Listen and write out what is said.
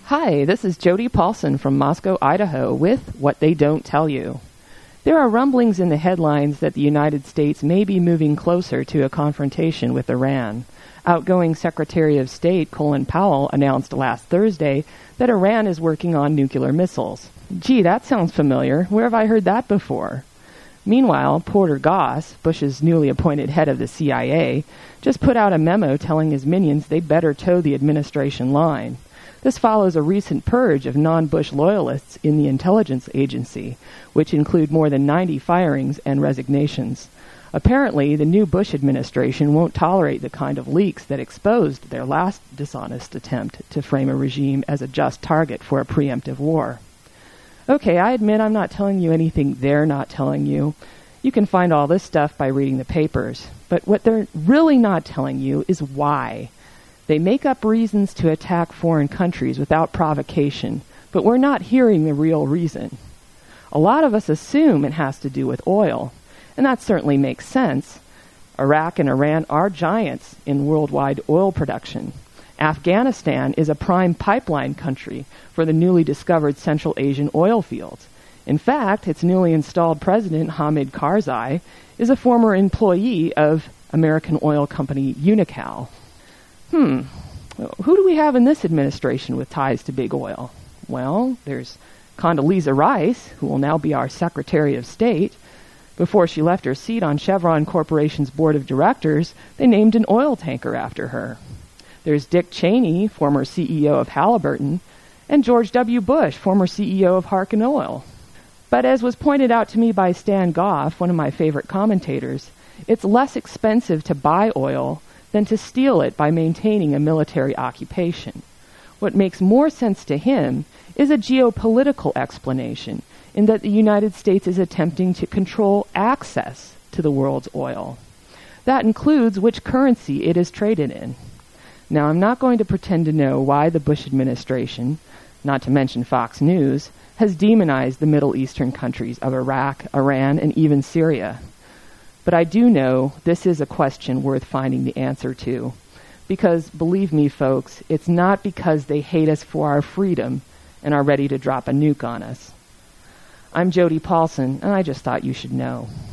Hi, this is Jody Paulson from Moscow, Idaho with What They Don't Tell You. There are rumblings in the headlines that the United States may be moving closer to a confrontation with Iran. Outgoing Secretary of State Colin Powell announced last Thursday that Iran is working on nuclear missiles. Gee, that sounds familiar. Where have I heard that before? Meanwhile, Porter Goss, Bush's newly appointed head of the CIA, just put out a memo telling his minions they'd better toe the administration line. This follows a recent purge of non-Bush loyalists in the intelligence agency, which include more than 90 firings and resignations. Apparently, the new Bush administration won't tolerate the kind of leaks that exposed their last dishonest attempt to frame a regime as a just target for a preemptive war. Okay, I admit I'm not telling you anything they're not telling you. You can find all this stuff by reading the papers. But what they're really not telling you is why. They make up reasons to attack foreign countries without provocation, but we're not hearing the real reason. A lot of us assume it has to do with oil, and that certainly makes sense. Iraq and Iran are giants in worldwide oil production. Afghanistan is a prime pipeline country for the newly discovered Central Asian oil fields. In fact, its newly installed president, Hamid Karzai, is a former employee of American oil company Unocal. Who do we have in this administration with ties to big oil? Well, there's Condoleezza Rice, who will now be our Secretary of State. Before she left her seat on Chevron Corporation's board of directors, they named an oil tanker after her. There's Dick Cheney, former CEO of Halliburton, and George W. Bush, former CEO of Harken Oil. But as was pointed out to me by Stan Goff, one of my favorite commentators, it's less expensive to buy oil than to steal it by maintaining a military occupation. What makes more sense to him is a geopolitical explanation, in that the United States is attempting to control access to the world's oil. That includes which currency it is traded in. Now, I'm not going to pretend to know why the Bush administration, not to mention Fox News, has demonized the Middle Eastern countries of Iraq, Iran, and even Syria. But I do know this is a question worth finding the answer to. Because, believe me, folks, it's not because they hate us for our freedom and are ready to drop a nuke on us. I'm Jody Paulson, and I just thought you should know.